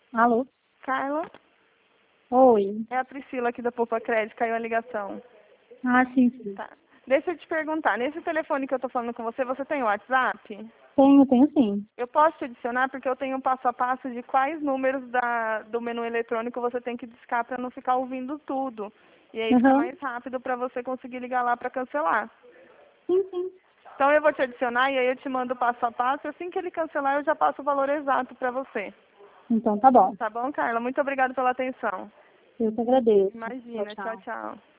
Alô? Carla, Oi. é a Priscila aqui da Poupa Crédito, caiu a ligação. Ah, sim, sim. Tá. Deixa eu te perguntar, nesse telefone que eu tô falando com você, você tem o WhatsApp? Tenho sim. Eu posso te adicionar porque eu tenho um passo a passo de quais números do menu eletrônico você tem que discar para não ficar ouvindo tudo. E aí fica Aham. mais rápido para você conseguir ligar lá para cancelar. Sim, sim. Então eu vou te adicionar e aí eu te mando o passo a passo e assim que ele cancelar eu já passo o valor exato para você. Então tá bom. Tá bom, Carla? Muito obrigada pela atenção. Eu que agradeço. Tchau, Imagina, tchau, tchau. tchau.